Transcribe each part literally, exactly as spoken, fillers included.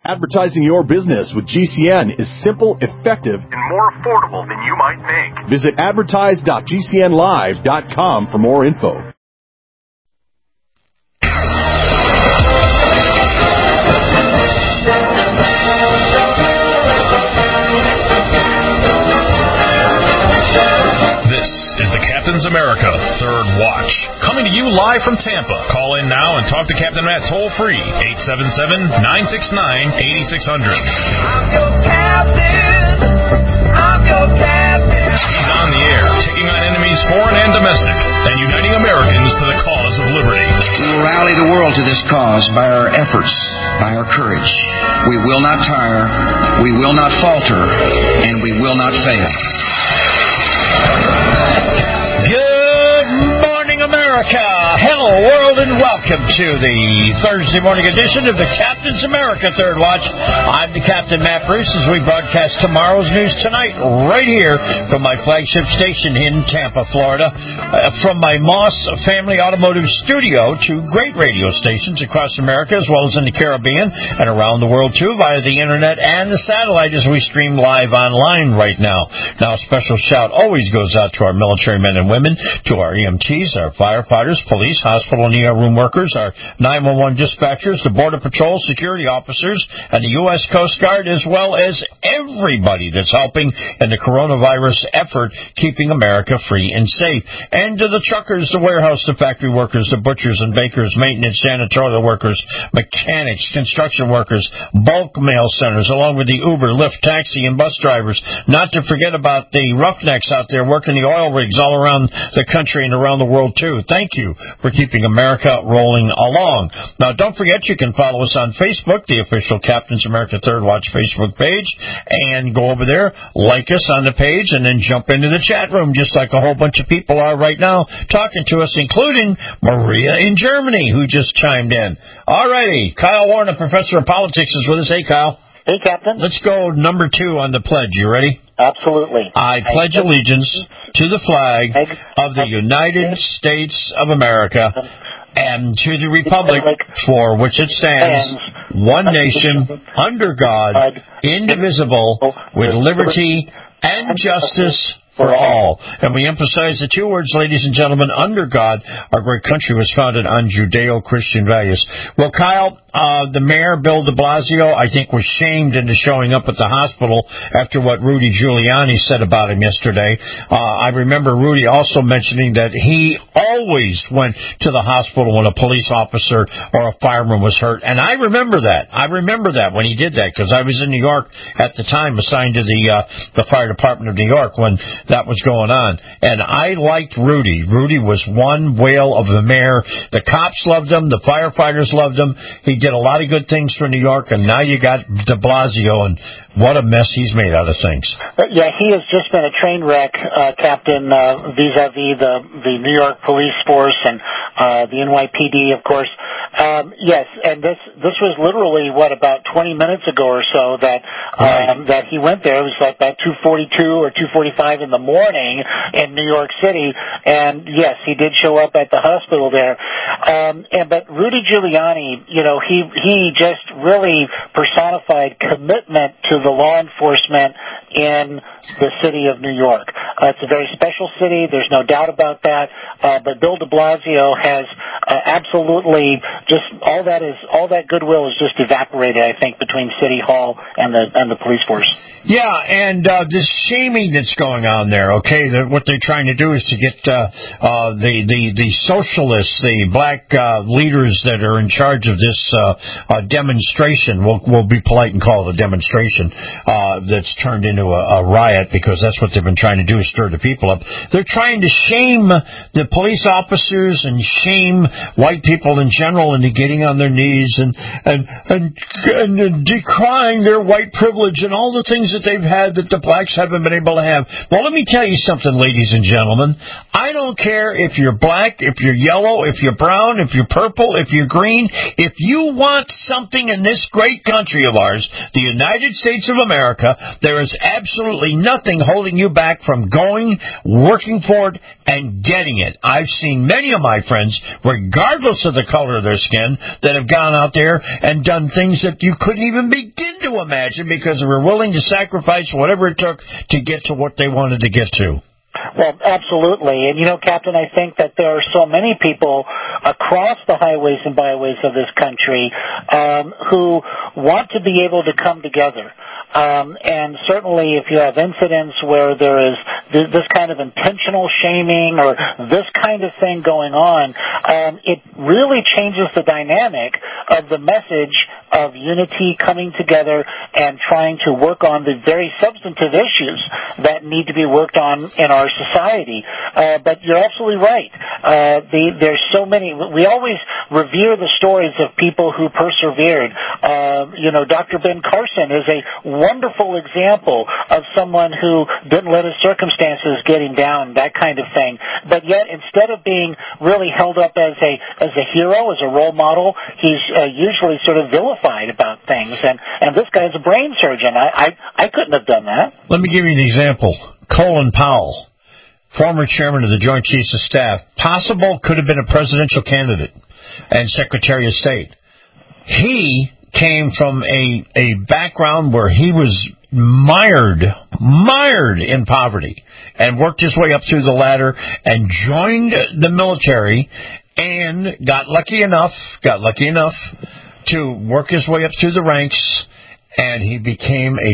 Advertising your business with G C N is simple, effective, and more affordable than you might think. Visit advertise dot g c n live dot com for more info. Captain's America Third Watch, coming to you live from Tampa. Call in now and talk to Captain Matt toll-free, eight seven seven, nine six nine, eight six zero zero. I'm your captain. I'm your captain. He's on the air, taking on enemies foreign and domestic, and uniting Americans to the cause of liberty. We will rally the world to this cause by our efforts, by our courage. We will not tire, we will not falter, and we will not fail. America. Hello, world, and welcome to the Thursday morning edition of the Captain's America Third Watch. I'm the Captain, Matt Bruce, as we broadcast tomorrow's news tonight right here from my flagship station in Tampa, Florida. Uh, from my Moss Family Automotive Studio to great radio stations across America, as well as in the Caribbean and around the world, too, via the internet and the satellite as we stream live online right now. Now, a special shout always goes out to our military men and women, to our E M Ts, our firefighters, police, hospital and E R room workers, our nine one one dispatchers, the Border Patrol, security officers, and the U S Coast Guard, as well as everybody that's helping in the coronavirus effort, keeping America free and safe. And to the truckers, the warehouse, the factory workers, the butchers and bakers, maintenance, janitorial workers, mechanics, construction workers, bulk mail centers, along with the Uber, Lyft, taxi, and bus drivers. Not to forget about the roughnecks out there working the oil rigs all around the country and around the world, too. Thank you for keeping America rolling along. Now, don't forget, you can follow us on Facebook, the official Captain's America Third Watch Facebook page, and go over there, like us on the page, and then jump into the chat room, just like a whole bunch of people are right now, talking to us, including Maria in Germany, who just chimed in. All righty, Kyle Warner, professor of politics, is with us. Hey, Kyle. Hey, Captain. Let's go number two on the pledge. You ready? Absolutely. I pledge allegiance to the flag of the United States of America and to the republic for which it stands, one nation, under God, indivisible, with liberty and justice for all. And we emphasize the two words, ladies and gentlemen, under God. Our great country was founded on Judeo-Christian values. Well, Kyle, uh, the mayor, Bill de Blasio, I think was shamed into showing up at the hospital after what Rudy Giuliani said about him yesterday. Uh, I remember Rudy also mentioning that he always went to the hospital when a police officer or a fireman was hurt. And I remember that. I remember that when he did that, because I was in New York at the time, assigned to the, uh, the fire department of New York when that was going on. And I liked Rudy. Rudy was one whale of a mayor. The cops loved him. The firefighters loved him. He did a lot of good things for New York, and now you got de Blasio, and what a mess he's made out of things. Yeah, he has just been a train wreck, uh, Captain, uh, vis-a-vis the, the New York police force and uh, the N Y P D, of course. Um, yes, and this this was literally, what, about twenty minutes ago or so that um, right. that he went there. It was like about two forty-two or two forty-five in the morning in New York City, and yes, he did show up at the hospital there. Um, and but Rudy Giuliani, you know, he he just really personified commitment to the law enforcement in the city of New York. Uh, it's a very special city. There's no doubt about that. Uh, but Bill de Blasio has uh, absolutely just all that is all that goodwill is just evaporated, I think, between City Hall and the and the police force. Yeah, and uh, this shaming that's going on there. Okay, the, what they're trying to do is to get uh, uh, the the the socialists, the black uh, leaders that are in charge of this uh, uh, demonstration. We'll we'll be polite and call it a demonstration. Uh, that's turned into a, a riot, because that's what they've been trying to do, is stir the people up. They're trying to shame the police officers and shame white people in general into getting on their knees and and and, and decrying their white privilege and all the things that they've had that the blacks haven't been able to have. Well, let me tell you something, ladies and gentlemen. I don't care if you're black, if you're yellow, if you're brown, if you're purple, if you're green. If you want something in this great country of ours, the United States of America, there is absolutely nothing holding you back from going, working for it, and getting it. I've seen many of my friends, regardless of the color of their skin that have gone out there and done things that you couldn't even begin to imagine because they were willing to sacrifice whatever it took to get to what they wanted to get to. Well, absolutely. And, you know, Captain, I think that there are so many people across the highways and byways of this country um, who want to be able to come together. Um, and certainly if you have incidents where there is th- this kind of intentional shaming or this kind of thing going on, um, it really changes the dynamic of the message of unity, coming together, and trying to work on the very substantive issues that need to be worked on in our society. Uh, but you're absolutely right. Uh, the, there's so many. We always revere the stories of people who persevered. Uh, you know, Doctor Ben Carson is a wonderful example of someone who didn't let his circumstances get him down, that kind of thing. But yet, instead of being really held up as a as a hero, as a role model, he's uh, usually sort of vilified about things. And, and this guy's a brain surgeon. I, I I couldn't have done that. Let me give you an example. Colin Powell, former chairman of the Joint Chiefs of Staff, possible could have been a presidential candidate and Secretary of State. He came from a, a background where he was mired, mired in poverty and worked his way up through the ladder and joined the military and got lucky enough, got lucky enough to work his way up through the ranks, and he became a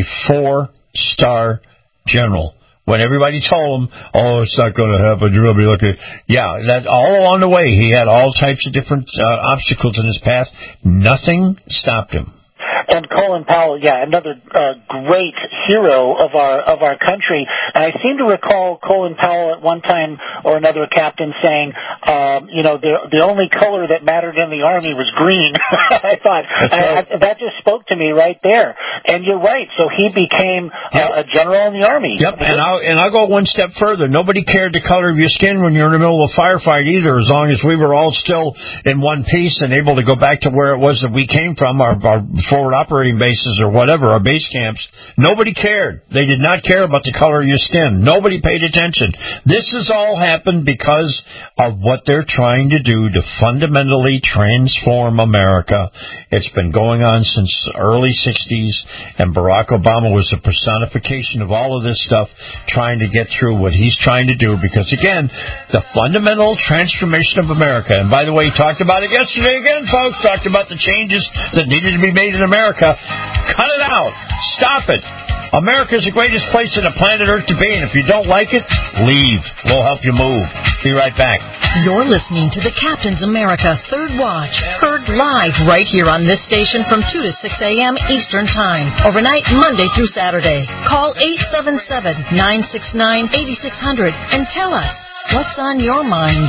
four-star general. When everybody told him, oh, it's not going to happen, you're going to be lucky. Yeah, that all along the way, he had all types of different uh, obstacles in his path. Nothing stopped him. And Colin Powell, yeah, another uh, great hero of our of our country. And I seem to recall Colin Powell at one time or another, Captain, saying, um, you know, the the only color that mattered in the Army was green. I thought I, I, that just spoke to me right there. And you're right. So he became yep. uh, a general in the Army. Yep. And I'll and I'll go one step further. Nobody cared the color of your skin when you're in the middle of a firefight either, as long as we were all still in one piece and able to go back to where it was that we came from, our, our forward operating bases or whatever, our base camps. Nobody cared. They did not care about the color of your skin. Nobody paid attention. This has all happened because of what they're trying to do to fundamentally transform America. It's been going on since the early sixties, and Barack Obama was a personification of all of this stuff, trying to get through what he's trying to do, because, again, the fundamental transformation of America, and by the way, he talked about it yesterday again, folks, talked about the changes that needed to be made in America. Cut it out. Stop it. America is the greatest place on the planet Earth to be, and if you don't like it, leave. We'll help you move. Be right back. You're listening to the Captain's America Third Watch, heard live right here on this station from two to six a.m. Eastern Time, overnight Monday through Saturday. Call eight seven seven, nine six nine, eight six zero zero and tell us what's on your mind.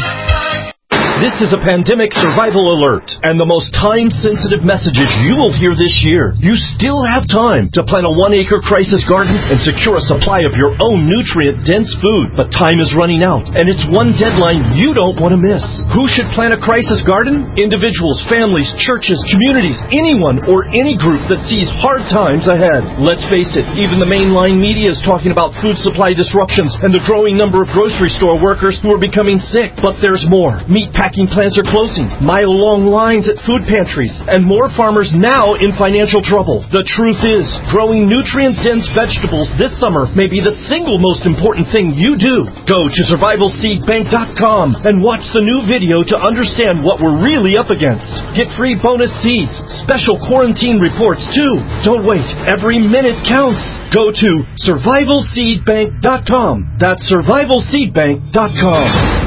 This is a pandemic survival alert and the most time-sensitive messages you will hear this year. You still have time to plant a one-acre crisis garden and secure a supply of your own nutrient-dense food. But time is running out, and it's one deadline you don't want to miss. Who should plant a crisis garden? Individuals, families, churches, communities, anyone or any group that sees hard times ahead. Let's face it, even the mainline media is talking about food supply disruptions and the growing number of grocery store workers who are becoming sick. But there's more. Meat packing plants are closing, mile-long lines at food pantries, and more farmers now in financial trouble. The truth is, growing nutrient-dense vegetables this summer may be the single most important thing you do. Go to survival seed bank dot com and watch the new video to understand what we're really up against. Get free bonus seeds, special quarantine reports too. Don't wait. Every minute counts. Go to survival seed bank dot com. That's survival seed bank dot com.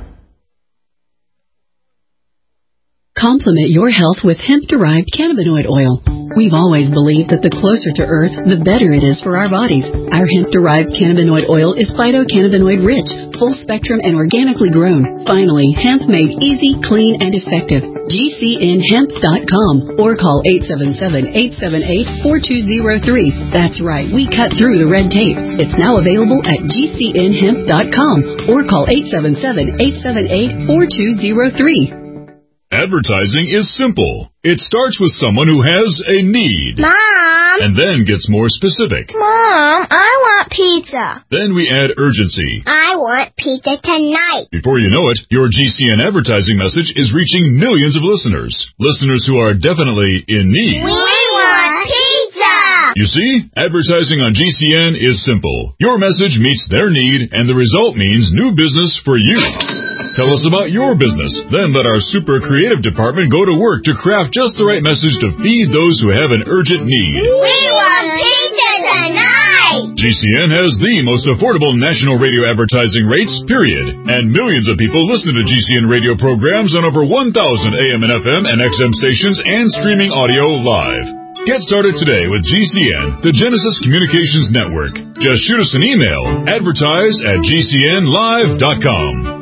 Complement your health with hemp-derived cannabinoid oil. We've always believed that the closer to Earth, the better it is for our bodies. Our hemp-derived cannabinoid oil is phytocannabinoid-rich, full-spectrum, and organically grown. Finally, hemp made easy, clean, and effective. G C N hemp dot com or call eight seven seven, eight seven eight, four two zero three. That's right, we cut through the red tape. It's now available at G C N hemp dot com or call eight seven seven, eight seven eight, four two zero three. Advertising is simple. It starts with someone who has a need. Mom! And then gets more specific. Mom, I want pizza. Then we add urgency. I want pizza tonight. Before you know it, your G C N advertising message is reaching millions of listeners. Listeners who are definitely in need. We want pizza! You see, advertising on G C N is simple. Your message meets their need, and the result means new business for you. Tell us about your business. Then let our super creative department go to work to craft just the right message to feed those who have an urgent need. We want pizza tonight! G C N has the most affordable national radio advertising rates, period. And millions of people listen to G C N radio programs on over one thousand A M and F M and X M stations and streaming audio live. Get started today with G C N, the Genesis Communications Network. Just shoot us an email, advertise at G C N live dot com.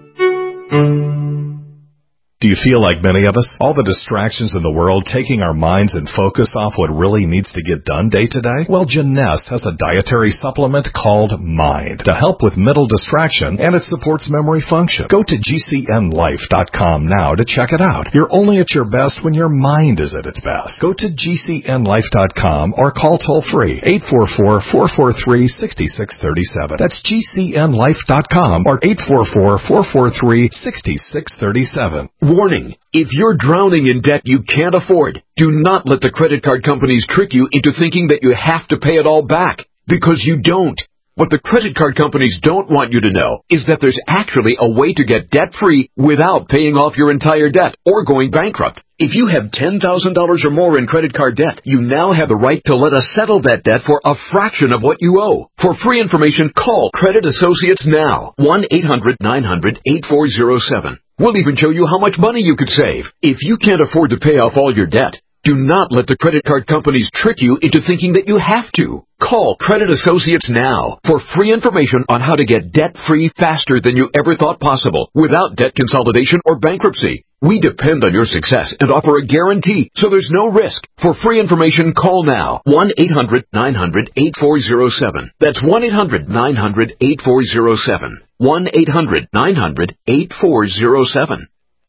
Do you feel like many of us? All the distractions in the world taking our minds and focus off what really needs to get done day to day? Well, Jeunesse has a dietary supplement called Mind to help with mental distraction, and it supports memory function. Go to G C N life dot com now to check it out. You're only at your best when your mind is at its best. Go to G C N life dot com or call toll-free eight four four, four four three, six six three seven. That's G C N life dot com or eight four four, four four three, six six three seven. Warning, if you're drowning in debt you can't afford, do not let the credit card companies trick you into thinking that you have to pay it all back, because you don't. What the credit card companies don't want you to know is that there's actually a way to get debt-free without paying off your entire debt or going bankrupt. If you have ten thousand dollars or more in credit card debt, you now have the right to let us settle that debt for a fraction of what you owe. For free information, call Credit Associates now, one eight hundred, nine hundred, eight four zero seven. We'll even show you how much money you could save. If you can't afford to pay off all your debt, do not let the credit card companies trick you into thinking that you have to. Call Credit Associates now for free information on how to get debt-free faster than you ever thought possible without debt consolidation or bankruptcy. We depend on your success and offer a guarantee, so there's no risk. For free information, call now, one eight hundred, nine hundred, eight four zero seven. That's one eight hundred, nine hundred, eight four zero seven. one eight hundred, nine hundred, eight four zero seven.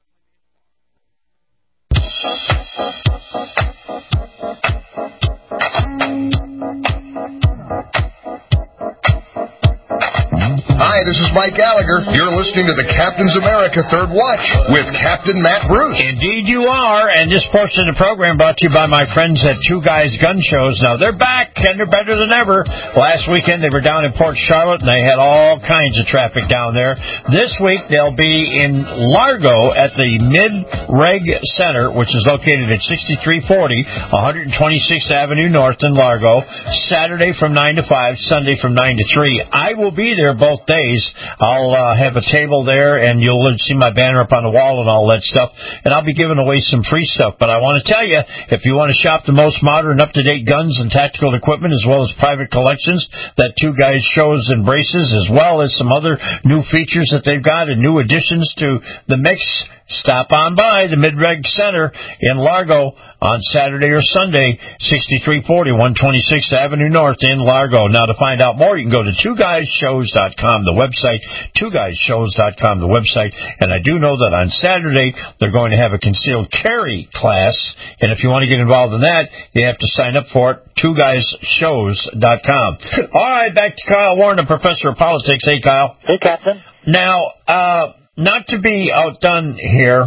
Hi, this is Mike Gallagher. You're listening to the Captain's America Third Watch with Captain Matt Bruce. Indeed you are, and this portion of the program brought to you by my friends at Two Guys Gun Shows. Now, they're back, and they're better than ever. Last weekend, they were down in Port Charlotte, and they had all kinds of traffic down there. This week, they'll be in Largo at the Mid-Reg Center, which is located at sixty-three forty, one twenty-sixth Avenue North in Largo, Saturday from nine to five, Sunday from nine to three. I will be there both days. I'll uh, have a table there, and you'll see my banner up on the wall and all that stuff, and I'll be giving away some free stuff. But I want to tell you, if you want to shop the most modern, up-to-date guns and tactical equipment, as well as private collections that Two Guys Shows embraces, as well as some other new features that they've got and new additions to the mix, stop on by the Mid-Reg Center in Largo on Saturday or Sunday, sixty-three forty, one twenty-sixth Avenue North in Largo. Now, to find out more, you can go to two guys shows dot com, the website, two guys shows dot com, the website. And I do know that on Saturday, they're going to have a concealed carry class. And if you want to get involved in that, you have to sign up for it, two guys shows dot com. All right, back to Kyle Warren, the professor of politics. Hey, Kyle. Hey, Captain. Now, uh, not to be outdone here,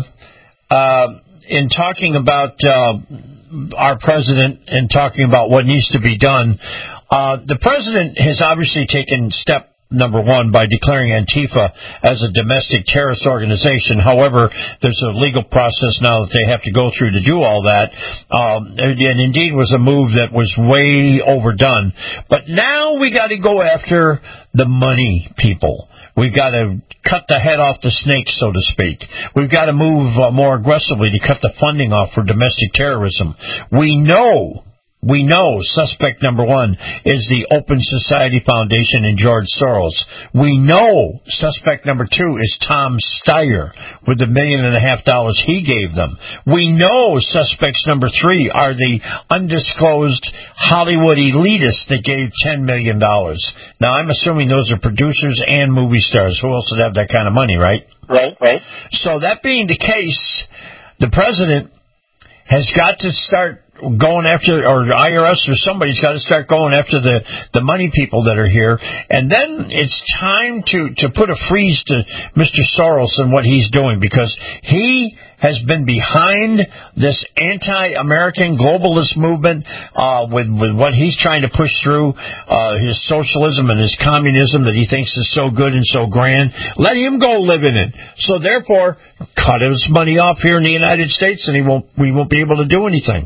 uh, in talking about uh, our president and talking about what needs to be done, uh, the president has obviously taken step number one by declaring Antifa as a domestic terrorist organization. However, there's a legal process now that they have to go through to do all that, um, and indeed was a move that was way overdone. But now we got to go after the money people. We've got to cut the head off the snake, so to speak. We've got to move uh, more aggressively to cut the funding off for domestic terrorism. We know, we know suspect number one is the Open Society Foundation and George Soros. We know suspect number two is Tom Steyer with the million and a half dollars he gave them. We know suspects number three are the undisclosed Hollywood elitists that gave ten million dollars. Now, I'm assuming those are producers and movie stars. Who else would have that kind of money, right? Right, right. So that being the case, the president has got to start going after, or I R S or somebody's got to start going after the, the money people that are here. And then it's time to, to put a freeze to Mister Soros and what he's doing, because he has been behind this anti-American globalist movement uh, with, with what he's trying to push through, uh, his socialism and his communism that he thinks is so good and so grand. Let him go live in it. So therefore, cut his money off here in the United States, and he won't. we won't be able to do anything.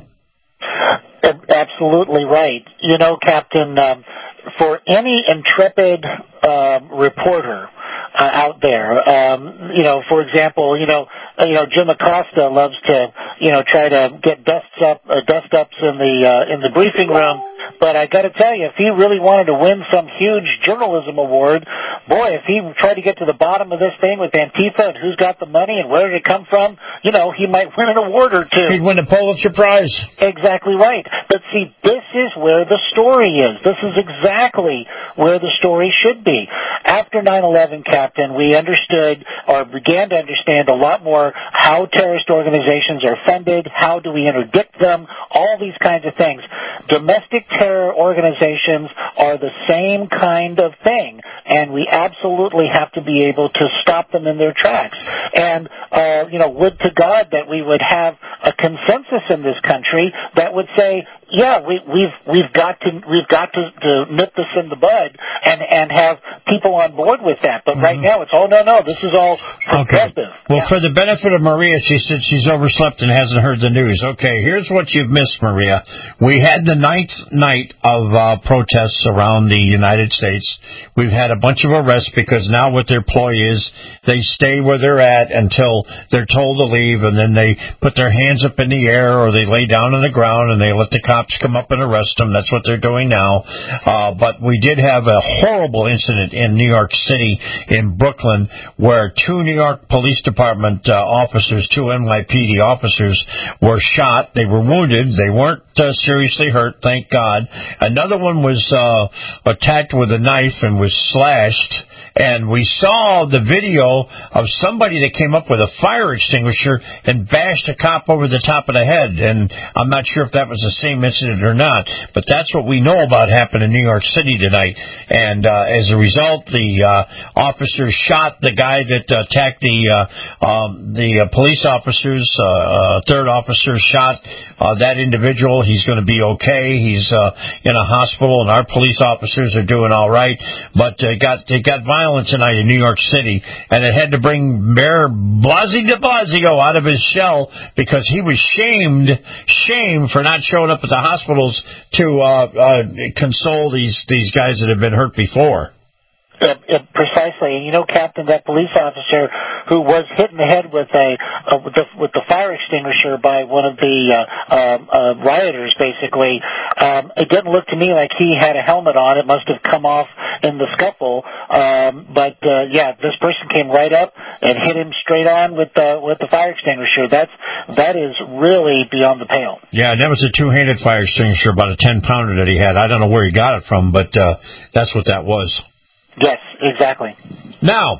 Absolutely right. You know, Captain, um, for any intrepid uh, reporter uh, out there, um, you know, for example, you know, uh, you know, Jim Acosta loves to, you know, try to get dusts up, uh, dust ups in the uh, in the briefing room. But I got to tell you, if he really wanted to win some huge journalism award, boy, if he tried to get to the bottom of this thing with Antifa and who's got the money and where did it come from, you know, he might win an award or two. He'd win a Pulitzer Prize. Exactly right. But see, this is where the story is. This is exactly where the story should be. After nine eleven, Captain, we understood or began to understand a lot more how terrorist organizations are funded, how do we interdict them, all these kinds of things. Domestic terror organizations are the same kind of thing, and we absolutely have to be able to stop them in their tracks. And, uh, you know, would to God that we would have a consensus in this country that would say, yeah, we, we've we've got to we've got to, to nip this in the bud and and have people on board with that. But mm-hmm. right now it's oh no no this is all progressive. Okay. Well, yeah. For the benefit of Maria, she said she's overslept and hasn't heard the news. Okay, here's what you've missed, Maria. We had the ninth night of uh, protests around the United States. We've had a bunch of arrests because now what their ploy is, they stay where they're at until they're told to leave, and then they put their hands up in the air or they lay down on the ground and they let the cops come up and arrest them. That's what they're doing now. Uh, but we did have a horrible incident in New York City, in Brooklyn, where two New York Police Department uh, officers, two N Y P D officers, were shot. They were wounded. They weren't uh, seriously hurt, thank God. Another one was uh, attacked with a knife and was slashed. And we saw the video of somebody that came up with a fire extinguisher and bashed a cop over the top of the head. And I'm not sure if that was the same incident or not, but that's what we know about happened in New York City tonight. And uh, as a result, the uh, officers shot the guy that uh, attacked the uh, um, the uh, police officers. Uh, uh, third officer shot uh, that individual. He's going to be okay. He's uh, in a hospital, and our police officers are doing all right. But uh, got they got violent tonight in New York City, and it had to bring Mayor Blasey de Blasio out of his shell because he was shamed, shamed for not showing up at the hospitals to uh, uh, console these these guys that have been hurt before. Uh, uh, precisely, and you know, Captain, that police officer who was hit in the head with a uh, with the with the fire extinguisher by one of the uh, uh, uh, rioters, basically, um, it didn't look to me like he had a helmet on. It must have come off in the scuffle. Um, but uh, yeah, this person came right up and hit him straight on with the with the fire extinguisher. That's that is really beyond the pale. Yeah, and that was a two-handed fire extinguisher, about a ten pounder that he had. I don't know where he got it from, but uh, that's what that was. Yes, exactly. Now,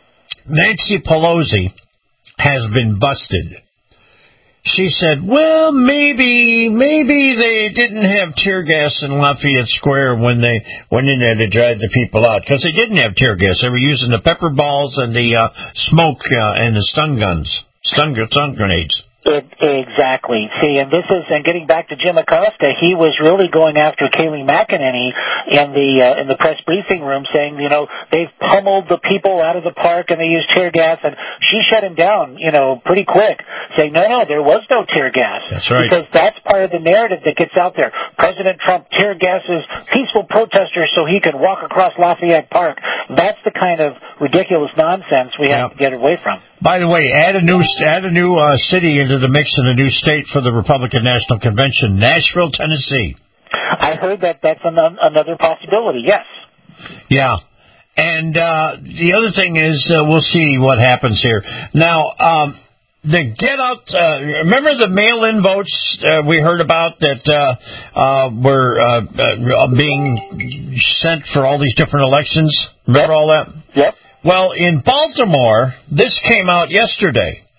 Nancy Pelosi has been busted. She said, well, maybe, maybe they didn't have tear gas in Lafayette Square when they went in there to drive the people out, because they didn't have tear gas. They were using the pepper balls and the uh, smoke uh, and the stun guns, stun, stun grenades. It, exactly. See, and this is, and getting back to Jim Acosta, he was really going after Kayleigh McEnany in the uh, in the press briefing room, saying, you know, they've pummeled the people out of the park and they used tear gas, and she shut him down, you know, pretty quick, saying, no, no, there was no tear gas. That's right. Because that's part of the narrative that gets out there. President Trump tear gasses peaceful protesters so he can walk across Lafayette Park. That's the kind of ridiculous nonsense we have yep. to get away from. By the way, add a new add a new uh, city into the mix in a new state for the Republican National Convention, Nashville, Tennessee. I heard that that's an, another possibility, yes. Yeah. And uh, the other thing is, uh, we'll see what happens here. Now, um, the get out, uh, remember the mail-in votes uh, we heard about that uh, uh, were uh, uh, being sent for all these different elections? Remember yep. all that? Yep. Well, in Baltimore, this came out yesterday.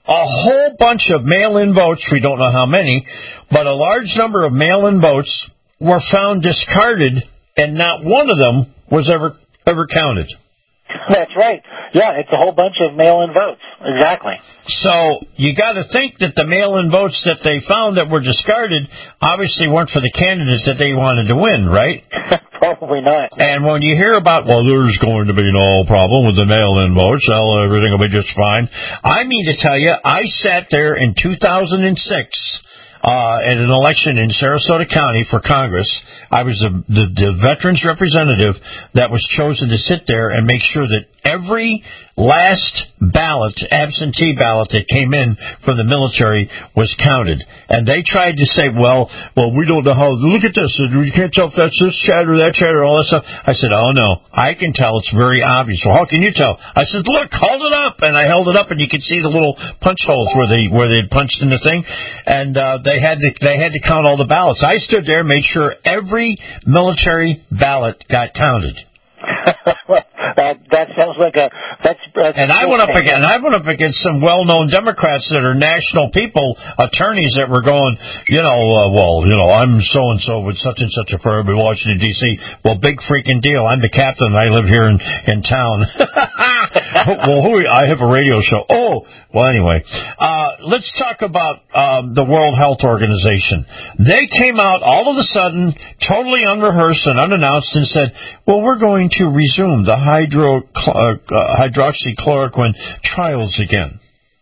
a whole bunch of mail-in votes, we don't know how many, but a large number of mail-in votes were found discarded, and not one of them was ever ever counted. That's right. Yeah, it's a whole bunch of mail-in votes. Exactly. So you got to think that the mail-in votes that they found that were discarded obviously weren't for the candidates that they wanted to win, right? Probably not. And when you hear about, well, there's going to be no problem with the mail-in votes, well, everything will be just fine. I mean to tell you, I sat there in two thousand six uh, at an election in Sarasota County for Congress. I was the, the, the veterans representative that was chosen to sit there and make sure that every last ballot, absentee ballot that came in from the military was counted. And they tried to say, well, well, we don't know how, look at this, you can't tell if that's this chat or that chat or all that stuff. I said, oh no, I can tell, it's very obvious. Well, how can you tell? I said, look, hold it up. And I held it up and you could see the little punch holes where they, where they had punched in the thing. And, uh, they had to, they had to count all the ballots. I stood there and made sure every military ballot got counted. that that sounds like a that's. that's and I went up against I went up against some well-known Democrats that are national people, attorneys that were going, you know, uh, well, you know, I'm so and so with such and such a firm in Washington D C. Well, big freaking deal. I'm the captain. And I live here in in town. well, who I have a radio show. Oh, well, anyway, uh, let's talk about um, the World Health Organization. They came out all of a sudden, totally unrehearsed and unannounced, and said, well, we're going to resume the hydro, uh, hydroxychloroquine trials again.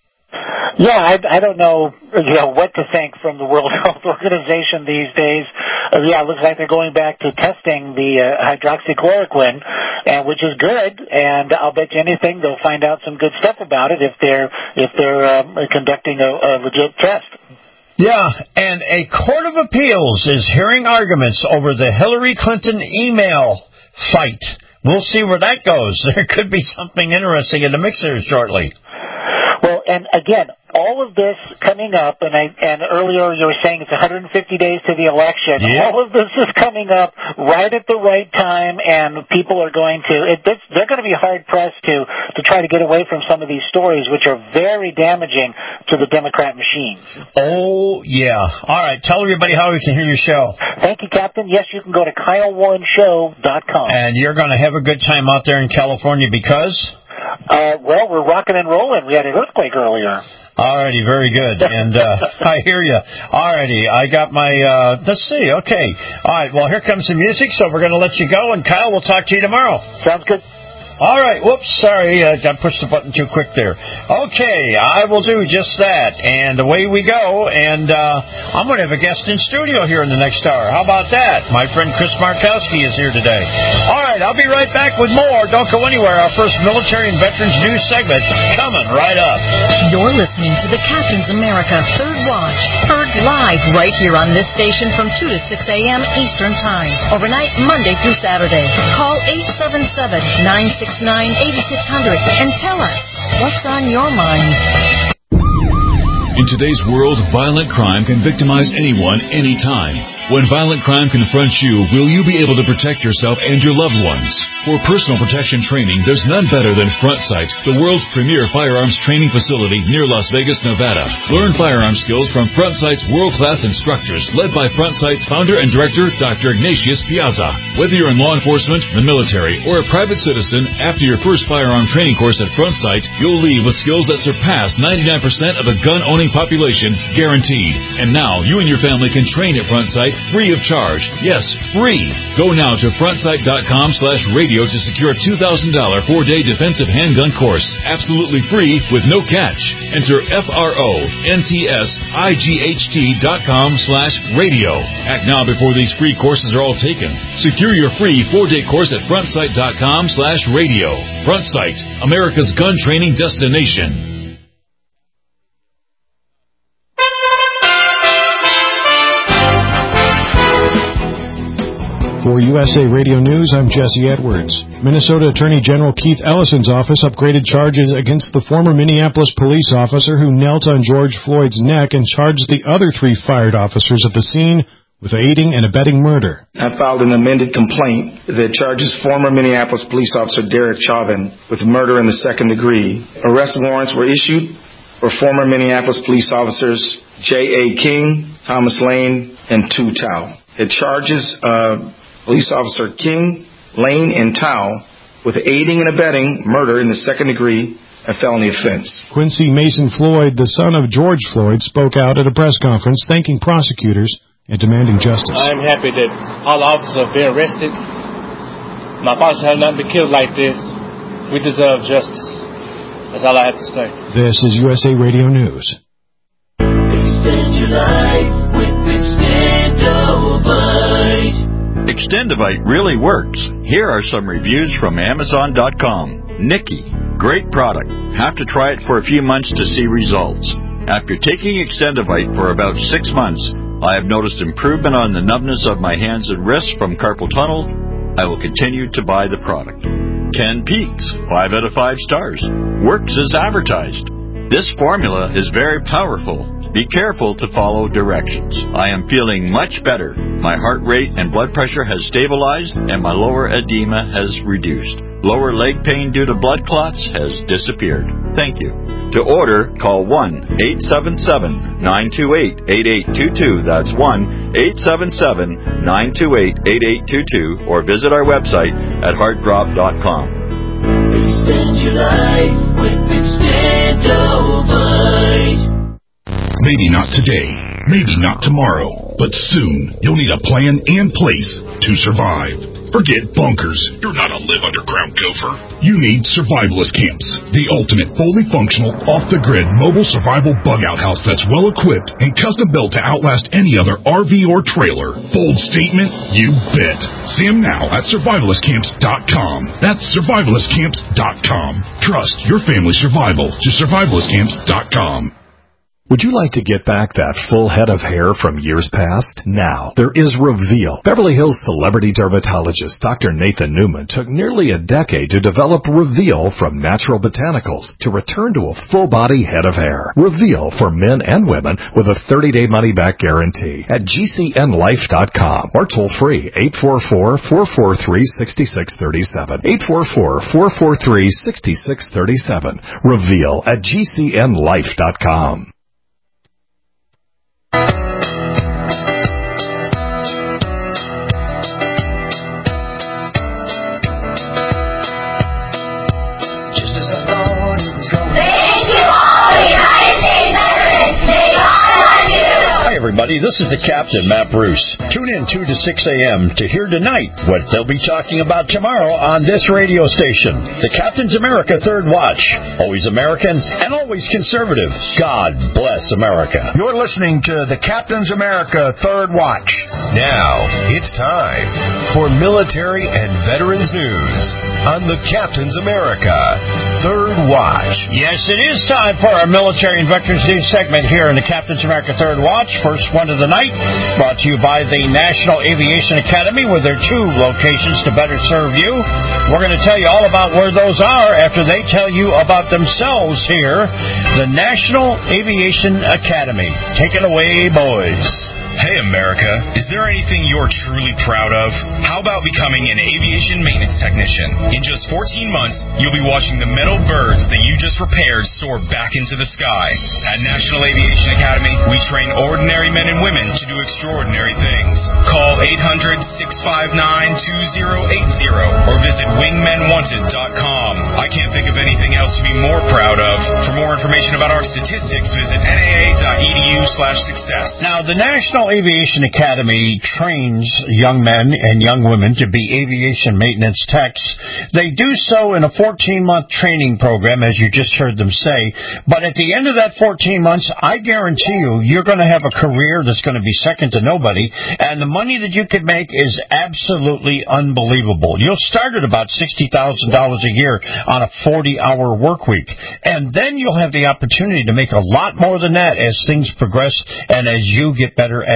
Yeah, I, I don't know, you know, what to think from the World Health Organization these days. Uh, yeah, it looks like they're going back to testing the uh, hydroxychloroquine, and which is good. And I'll bet you anything they'll find out some good stuff about it if they're if they're um, conducting a, a legit test. Yeah, and a court of appeals is hearing arguments over the Hillary Clinton email fight. We'll see where that goes. There could be something interesting in the mix here shortly. Well, and again, all of this coming up, and I, and earlier you were saying it's one hundred fifty days to the election. Yeah. All of this is coming up right at the right time, and people are going to, it, they're going to be hard-pressed to, to try to get away from some of these stories, which are very damaging to the Democrat machine. Oh, yeah. All right, tell everybody how we can hear your show. Thank you, Captain. Yes, you can go to Kyle Warren Show dot com. And you're going to have a good time out there in California because? Uh, well, we're rocking and rolling. We had an earthquake earlier. Alrighty, very good. And uh, I hear you. Alrighty, I got my, uh, let's see, okay. Alright, well, here comes the music, so we're going to let you go, and Kyle, we'll talk to you tomorrow. Sounds good. All right. Whoops. Sorry. I uh, pushed the button too quick there. Okay. I will do just that. And away we go. And uh, I'm going to have a guest in studio here in the next hour. How about that? My friend Chris Markowski is here today. All right. I'll be right back with more. Don't go anywhere. Our first military and veterans news segment coming right up. You're listening to the Captain's America Third Watch. Heard live right here on this station from two to six a.m. Eastern Time. Overnight, Monday through Saturday. Call eight seven seven, nine six nine, eight six zero zero and tell us what's on your mind. In today's world, violent crime can victimize anyone, anytime. When violent crime confronts you, will you be able to protect yourself and your loved ones? For personal protection training, there's none better than Front Sight, the world's premier firearms training facility near Las Vegas, Nevada. Learn firearm skills from Front Sight's world-class instructors, led by Front Sight's founder and director, Doctor Ignatius Piazza. Whether you're in law enforcement, the military, or a private citizen, after your first firearm training course at Front Sight, you'll leave with skills that surpass ninety-nine percent of the gun-owning population, guaranteed. And now, you and your family can train at Front Sight free of charge. Yes, free. Go now to frontsight.com slash radio to secure a two thousand dollars four-day defensive handgun course. Absolutely free with no catch. Enter F-R-O-N-T-S-I-G-H-T dot com slash radio. Act now before these free courses are all taken. Secure your free four-day course at frontsight.com slash radio. Front Sight, America's gun training destination. For U S A Radio News, I'm Jesse Edwards. Minnesota Attorney General Keith Ellison's office upgraded charges against the former Minneapolis police officer who knelt on George Floyd's neck and charged the other three fired officers at the scene with aiding and abetting murder. I filed an amended complaint that charges former Minneapolis police officer Derek Chauvin with murder in the second degree. Arrest warrants were issued for former Minneapolis police officers J A. King, Thomas Lane, and Tu Tao. It charges uh, Police Officer King, Lane, and Tao with aiding and abetting murder in the second degree, a felony offense. Quincy Mason Floyd, the son of George Floyd, spoke out at a press conference thanking prosecutors and demanding justice. I'm happy that all officers have been arrested. My father should have not been killed like this. We deserve justice. That's all I have to say. This is U S A Radio News. Extend your life with Extendovite. Extendovite really works. Here are some reviews from Amazon dot com. Nikki, great product. Have to try it for a few months to see results. After taking Extendovite for about six months, I have noticed improvement on the numbness of my hands and wrists from carpal tunnel. I will continue to buy the product. Ken Peaks, five out of five stars. Works as advertised. This formula is very powerful. Be careful to follow directions. I am feeling much better. My heart rate and blood pressure has stabilized and my lower edema has reduced. Lower leg pain due to blood clots has disappeared. Thank you. To order, call one eight seven seven, nine two eight, eight eight two two. That's one eight seven seven, nine two eight, eight eight two two or visit our website at heartdrop dot com. Extend your life with Extendovite. Maybe not today, maybe not tomorrow, but soon you'll need a plan and place to survive. Forget bunkers. You're not a live underground gopher. You need Survivalist Camps, the ultimate fully functional, off-the-grid mobile survival bug-out house that's well-equipped and custom-built to outlast any other R V or trailer. Bold statement? You bet. See them now at survivalist camps dot com. That's survivalist camps dot com. Trust your family's survival to survivalist camps dot com. Would you like to get back that full head of hair from years past? Now, there is Reveal. Beverly Hills celebrity dermatologist Doctor Nathan Newman took nearly a decade to develop Reveal from natural botanicals to return to a full-body head of hair. Reveal for men and women with a thirty-day money-back guarantee at G C N life dot com or toll-free eight four four, four four three, six six three seven. eight four four, four four three, six six three seven. Reveal at G C N life dot com. Everybody, this is the Captain, Matt Bruce. Tune in two to six a.m. to hear tonight what they'll be talking about tomorrow on this radio station. The Captain's America Third Watch. Always American and always conservative. God bless America. You're listening to the Captain's America Third Watch. Now, it's time for military and veterans news on the Captain's America Third Watch. Yes, it is time for our military and veterans news segment here in the Captain's America Third Watch. First one of the night, brought to you by the National Aviation Academy with their two locations to better serve you. We're going to tell you all about where those are after they tell you about themselves here. The National Aviation Academy. Take it away, boys. Hey, America, is there anything you're truly proud of? How about becoming an aviation maintenance technician? In just fourteen months, you'll be watching the metal birds that you just repaired soar back into the sky. At National Aviation Academy, we train ordinary men and women to do extraordinary things. Call eight hundred, six five nine, two zero eight zero or visit wingmen wanted dot com. I can't think of anything else to be more proud of. For more information about our statistics, visit N A A dot E D U slash success. Now, the National Aviation Academy trains young men and young women to be aviation maintenance techs. They do so in a fourteen-month training program, as you just heard them say. But at the end of that fourteen months, I guarantee you, you're going to have a career that's going to be second to nobody, and the money that you could make is absolutely unbelievable. You'll start at about sixty thousand dollars a year on a forty-hour work week, and then you'll have the opportunity to make a lot more than that as things progress and as you get better at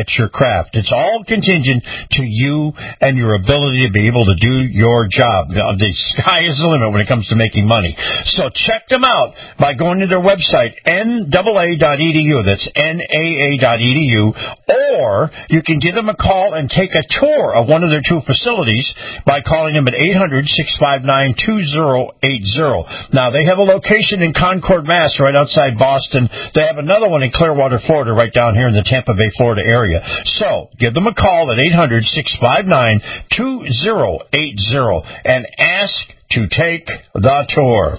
at your craft. It's all contingent to you and your ability to be able to do your job. Now, the sky is the limit when it comes to making money. So check them out by going to their website, N A A dot E D U. That's N A A dot E D U. Or you can give them a call and take a tour of one of their two facilities by calling them at eight hundred, six five nine, two zero eight zero. Now, they have a location in Concord, Mass, right outside Boston. They have another one in Clearwater, Florida, right down here in the Tampa Bay, Florida area. So give them a call at eight hundred, six five nine, two zero eight zero and ask to take the tour.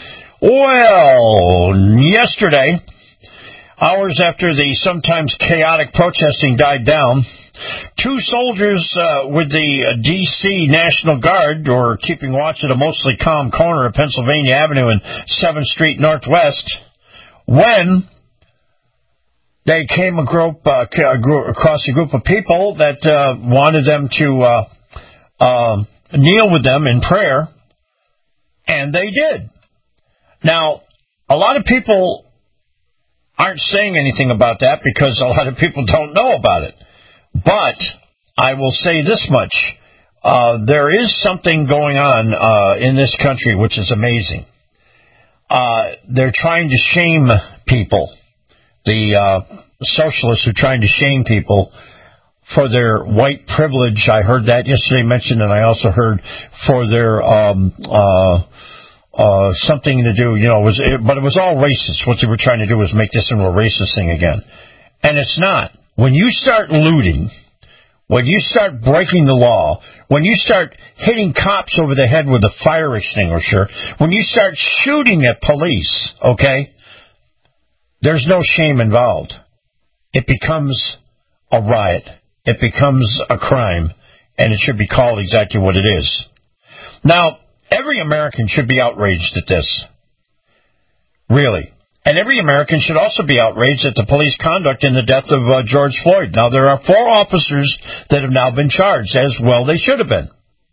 Well, yesterday, hours after the sometimes chaotic protesting died down, two soldiers uh, with the D C National Guard were keeping watch at a mostly calm corner of Pennsylvania Avenue and seventh Street Northwest when they came a group, uh, across a group of people that uh, wanted them to uh, uh, kneel with them in prayer, and they did. Now, a lot of people aren't saying anything about that because a lot of people don't know about it. But I will say this much. Uh, there is something going on uh, in this country which is amazing. Uh, they're trying to shame people. The uh, socialists are trying to shame people for their white privilege. I heard that yesterday mentioned, and I also heard for their um, uh, uh, something to do, you know, it was, it, but it was all racist. What they were trying to do was make this into a racist thing again. And it's not. When you start looting, when you start breaking the law, when you start hitting cops over the head with a fire extinguisher, when you start shooting at police, okay, there's no shame involved. It becomes a riot. It becomes a crime, and it should be called exactly what it is. Now, every American should be outraged at this. Really. And every American should also be outraged at the police conduct in the death of uh, George Floyd. Now, there are four officers that have now been charged, as well they should have been.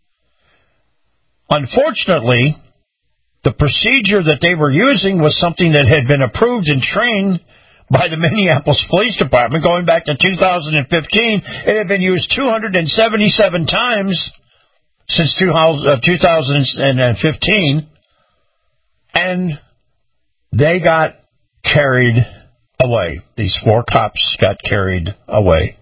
Unfortunately, the procedure that they were using was something that had been approved and trained by the Minneapolis Police Department going back to two thousand fifteen. It had been used two hundred seventy-seven times since two thousand fifteen, and they got carried away. These four cops got carried away.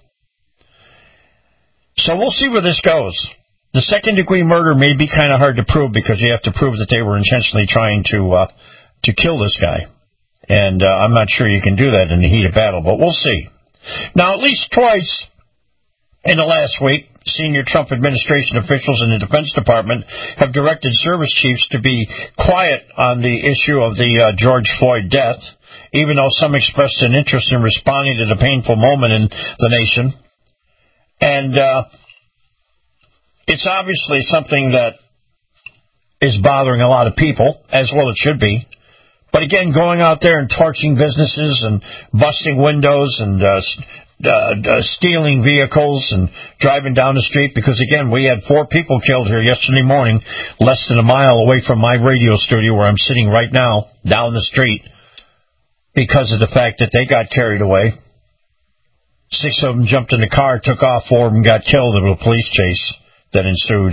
So we'll see where this goes. The second-degree murder may be kind of hard to prove because you have to prove that they were intentionally trying to uh, to kill this guy. And uh, I'm not sure you can do that in the heat of battle, but we'll see. Now, at least twice in the last week, senior Trump administration officials in the Defense Department have directed service chiefs to be quiet on the issue of the uh, George Floyd death, even though some expressed an interest in responding to the painful moment in the nation. And uh, it's obviously something that is bothering a lot of people, as well it should be. But again, going out there and torching businesses and busting windows and uh, uh, uh, stealing vehicles and driving down the street, because again, we had four people killed here yesterday morning, less than a mile away from my radio studio where I'm sitting right now, down the street, because of the fact that they got carried away. Six of them jumped in the car, took off, four of them got killed in a police chase that ensued.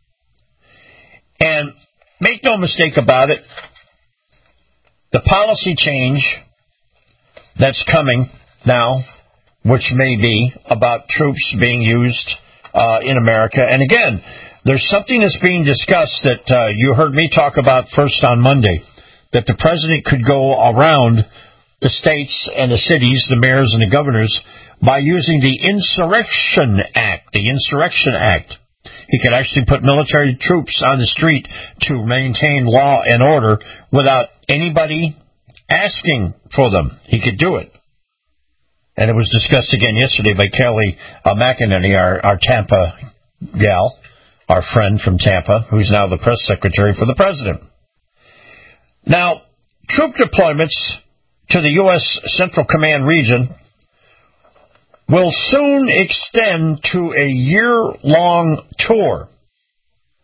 And make no mistake about it, the policy change that's coming now, which may be about troops being used uh, in America. And again, there's something that's being discussed that uh, you heard me talk about first on Monday, that the president could go around the states and the cities, the mayors and the governors, by using the Insurrection Act, the Insurrection Act. He could actually put military troops on the street to maintain law and order without anybody asking for them. He could do it. And it was discussed again yesterday by Kelly uh, McEnany, our, our Tampa gal, our friend from Tampa, who's now the press secretary for the president. Now, troop deployments to the U S Central Command region will soon extend to a year-long tour.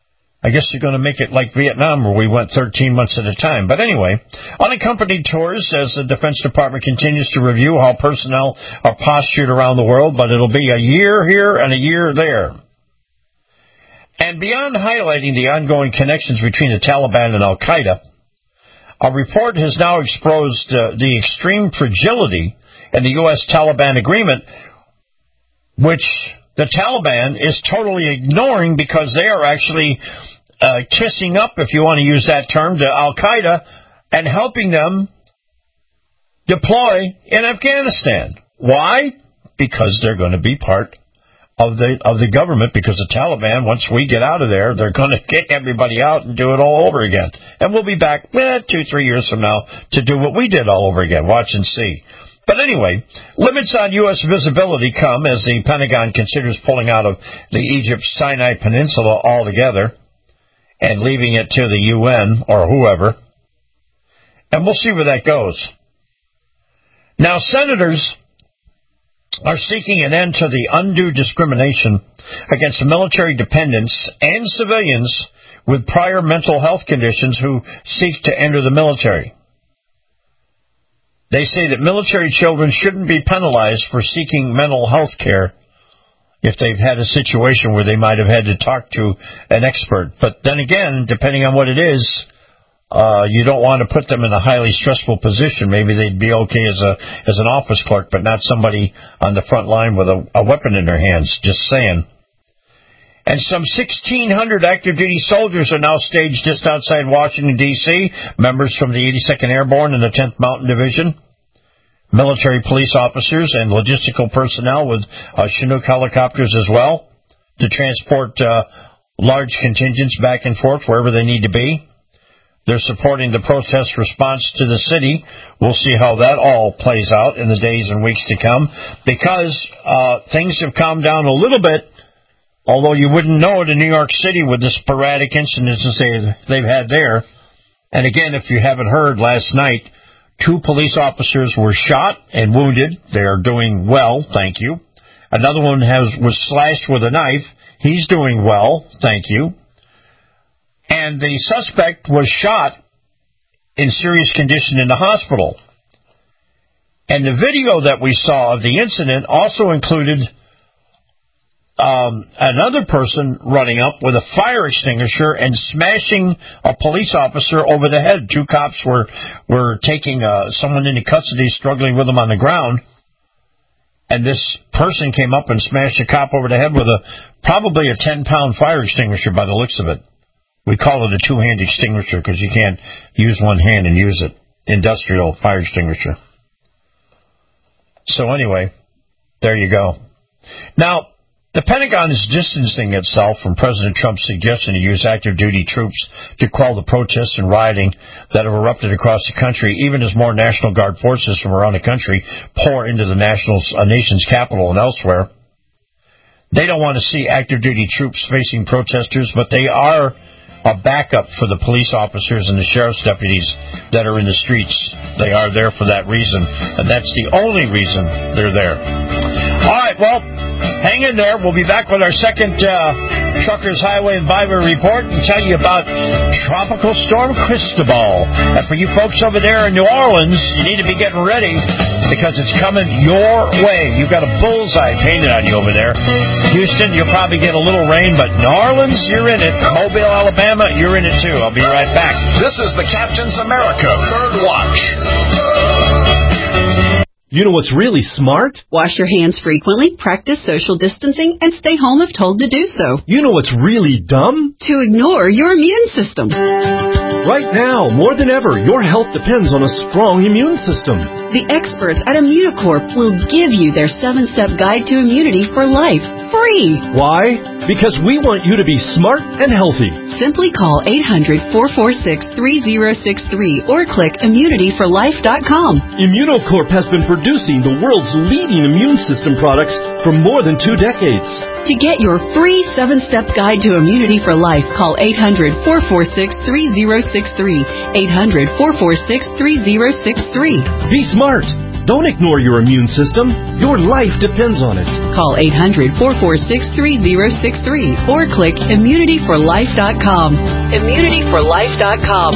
I guess you're going to make it like Vietnam, where we went thirteen months at a time. But anyway, unaccompanied tours as the Defense Department continues to review how personnel are postured around the world, but it'll be a year here and a year there. And beyond highlighting the ongoing connections between the Taliban and Al-Qaeda, a report has now exposed uh, the extreme fragility in the U S Taliban agreement, which the Taliban is totally ignoring because they are actually uh, kissing up, if you want to use that term, to Al-Qaeda and helping them deploy in Afghanistan. Why? Because they're going to be part of the of the government, because the Taliban, once we get out of there, they're going to kick everybody out and do it all over again. And we'll be back eh, two, three years from now to do what we did all over again. Watch and see. But anyway, limits on U S visibility come as the Pentagon considers pulling out of the Egypt Sinai Peninsula altogether and leaving it to the U N or whoever. And we'll see where that goes. Now, senators are seeking an end to the undue discrimination against military dependents and civilians with prior mental health conditions who seek to enter the military. They say that military children shouldn't be penalized for seeking mental health care if they've had a situation where they might have had to talk to an expert. But then again, depending on what it is, uh, you don't want to put them in a highly stressful position. Maybe they'd be okay as a as an office clerk, but not somebody on the front line with a, a weapon in their hands. Just saying. And some sixteen hundred active duty soldiers are now staged just outside Washington, D C, members from the eighty-second Airborne and the tenth Mountain Division, military police officers and logistical personnel with uh, Chinook helicopters as well to transport uh, large contingents back and forth wherever they need to be. They're supporting the protest response to the city. We'll see how that all plays out in the days and weeks to come, because uh, things have calmed down a little bit, although you wouldn't know it in New York City with the sporadic incidents they, they've had there. And again, if you haven't heard, last night, two police officers were shot and wounded. They are doing well, thank you. Another one has was slashed with a knife. He's doing well, thank you. And the suspect was shot in serious condition in the hospital. And the video that we saw of the incident also included Um, another person running up with a fire extinguisher and smashing a police officer over the head. Two cops were were taking uh, someone into custody, struggling with them on the ground, and this person came up and smashed a cop over the head with a probably a ten-pound fire extinguisher by the looks of it. We call it a two-hand extinguisher because you can't use one hand and use it. Industrial fire extinguisher. So anyway, there you go. Now, the Pentagon is distancing itself from President Trump's suggestion to use active duty troops to quell the protests and rioting that have erupted across the country, even as more National Guard forces from around the country pour into the national's, uh, nation's capital and elsewhere. They don't want to see active duty troops facing protesters, but they are a backup for the police officers and the sheriff's deputies that are in the streets. They are there for that reason, and that's the only reason they're there. All right, well, hang in there. We'll be back with our second uh, Truckers Highway and Byway report and tell you about Tropical Storm Cristobal. And for you folks over there in New Orleans, you need to be getting ready because it's coming your way. You've got a bullseye painted on you over there. Houston, you'll probably get a little rain, but New Orleans, you're in it. Mobile, Alabama, you're in it too. I'll be right back. This is the Captain's America Third Watch. You know what's really smart? Wash your hands frequently, practice social distancing, and stay home if told to do so. You know what's really dumb? To ignore your immune system. Right now, more than ever, your health depends on a strong immune system. The experts at Immunocorp will give you their seven-step guide to immunity for life, free. Why? Because we want you to be smart and healthy. Simply call eight hundred, four four six, three zero six three or click immunity for life dot com. Immunocorp has been producing the world's leading immune system products for more than two decades. To get your free seven-step guide to immunity for life, call eight hundred, four four six, three zero six three. eight hundred, four four six, three zero six three. Be smart. Don't ignore your immune system. Your life depends on it. Call eight hundred, four four six, three zero six three or click immunity for life dot com. immunity for life dot com.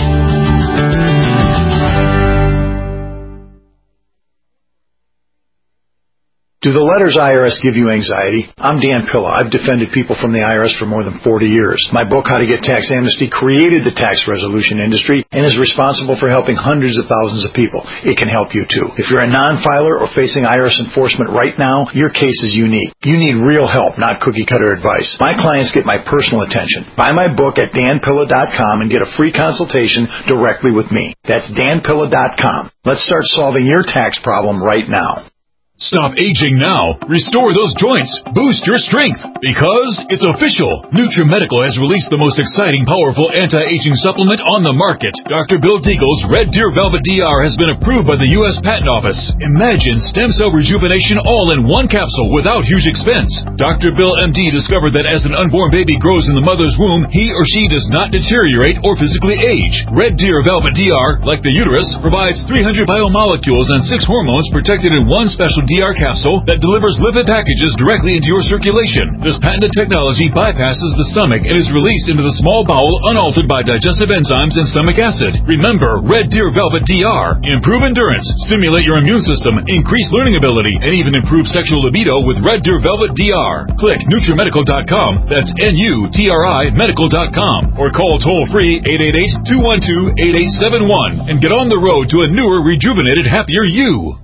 Do the letters I R S give you anxiety? I'm Dan Pilla. I've defended people from the I R S for more than forty years. My book, How to Get Tax Amnesty, created the tax resolution industry and is responsible for helping hundreds of thousands of people. It can help you too. If you're a non-filer or facing I R S enforcement right now, your case is unique. You need real help, not cookie-cutter advice. My clients get my personal attention. Buy my book at dan pilla dot com and get a free consultation directly with me. That's dan pilla dot com. Let's start solving your tax problem right now. Stop aging now. Restore those joints. Boost your strength. Because it's official. NutriMedical has released the most exciting, powerful anti-aging supplement on the market. Doctor Bill Deagle's Red Deer Velvet D R has been approved by the U S Patent Office. Imagine stem cell rejuvenation all in one capsule without huge expense. Doctor Bill M D discovered that as an unborn baby grows in the mother's womb, he or she does not deteriorate or physically age. Red Deer Velvet D R, like the uterus, provides three hundred biomolecules and six hormones protected in one special D R capsule that delivers lipid packages directly into your circulation. This patented technology bypasses the stomach and is released into the small bowel unaltered by digestive enzymes and stomach acid. Remember, Red Deer Velvet D R. Improve endurance, stimulate your immune system, increase learning ability, and even improve sexual libido with Red Deer Velvet D R. Click NutriMedical dot com, that's N U T R I medical dot com, or call toll-free eight eight eight, two one two, eight eight seven one and get on the road to a newer, rejuvenated, happier you.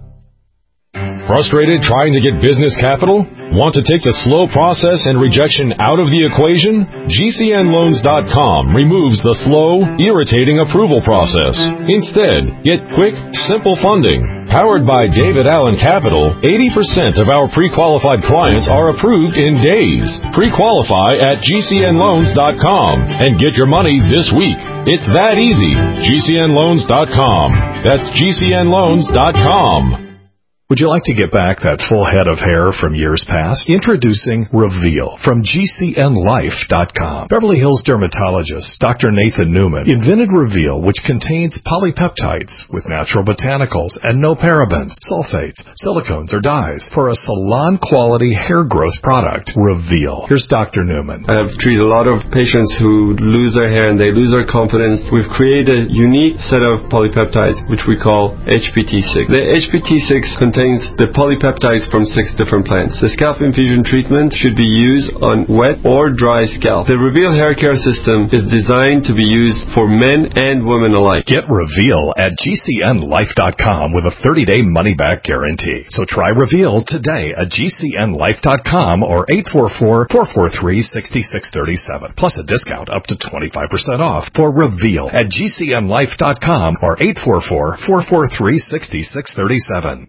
Frustrated trying to get business capital? Want to take the slow process and rejection out of the equation? G C N loans dot com removes the slow, irritating approval process. Instead, get quick, simple funding. Powered by David Allen Capital, eighty percent of our pre-qualified clients are approved in days. Pre-qualify at G C N loans dot com and get your money this week. It's that easy. G C N loans dot com. That's G C N loans dot com. Would you like to get back that full head of hair from years past? Introducing Reveal from G C N life dot com. Beverly Hills dermatologist Doctor Nathan Newman invented Reveal, which contains polypeptides with natural botanicals and no parabens, sulfates, silicones, or dyes for a salon-quality hair growth product. Reveal. Here's Doctor Newman. I have treated a lot of patients who lose their hair and they lose their confidence. We've created a unique set of polypeptides, which we call H P T six. The H P T six contains the polypeptides from six different plants. The scalp infusion treatment should be used on wet or dry scalp. The Reveal hair care system is designed to be used for men and women alike. Get Reveal at G C N life dot com with a thirty-day money-back guarantee. So try Reveal today at G C N life dot com or eight four four, four four three, six six three seven. Plus a discount up to twenty-five percent off for Reveal at G C N life dot com or eight four four, four four three, six six three seven.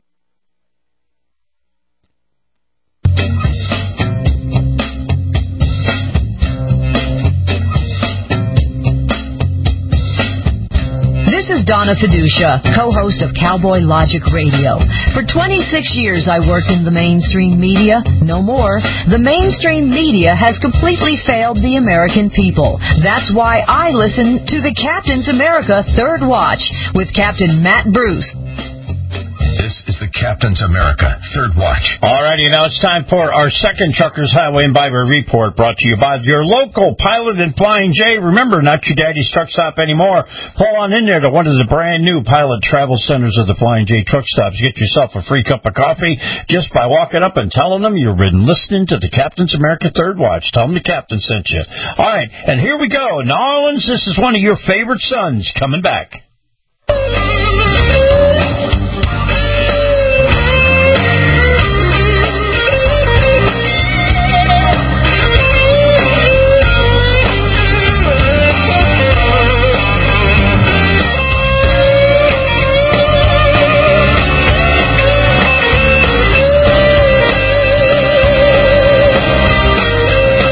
This is Donna Fiducia, co-host of Cowboy Logic Radio. For twenty-six years I worked in the mainstream media. No more. The mainstream media has completely failed the American people. That's why I listen to the Captain's America Third Watch with Captain Matt Bruce. This is the Captain's America Third Watch. Alrighty, now it's time for our second Truckers Highway and Byway Report, brought to you by your local Pilot and Flying J. Remember, not your daddy's truck stop anymore. Pull on in there to one of the brand new Pilot Travel Centers of the Flying J truck stops. Get yourself a free cup of coffee just by walking up and telling them you've been listening to the Captain's America Third Watch. Tell them the captain sent you. All right, and here we go. New Orleans, this is one of your favorite sons coming back.